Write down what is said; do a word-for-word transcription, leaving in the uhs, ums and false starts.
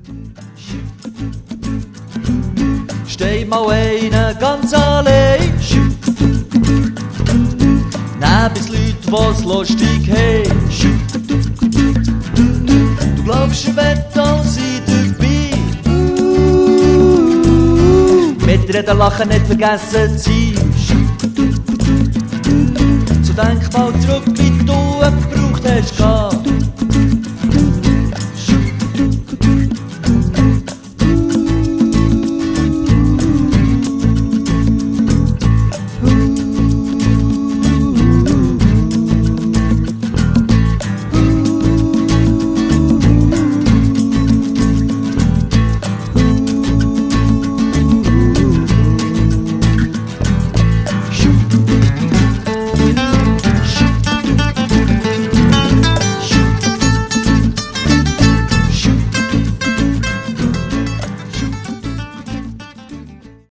Steh mal einer ganz allein. Nebens Leute, die's lustig haben. Du glaubst, er wird all sein dabei. Mitreden, lachen, nicht vergessen zu sein. So denk mal zurück, wie du es gebraucht hast.